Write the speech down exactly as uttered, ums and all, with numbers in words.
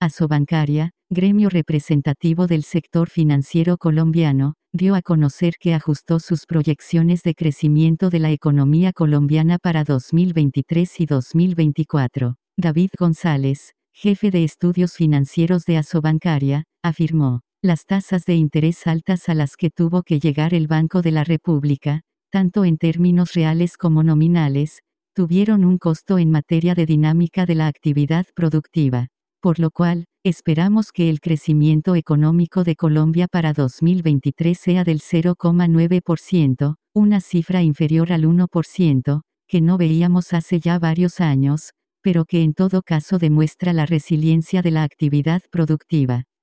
Asobancaria, gremio representativo del sector financiero colombiano, dio a conocer que ajustó sus proyecciones de crecimiento de la economía colombiana para dos mil veintitrés y dos mil veinticuatro. David González, jefe de estudios financieros de Asobancaria, afirmó: las tasas de interés altas a las que tuvo que llegar el Banco de la República, tanto en términos reales como nominales, tuvieron un costo en materia de dinámica de la actividad productiva. Por lo cual, esperamos que el crecimiento económico de Colombia para dos mil veintitrés sea del cero coma nueve por ciento, una cifra inferior al uno por ciento, que no veíamos hace ya varios años, pero que en todo caso demuestra la resiliencia de la actividad productiva.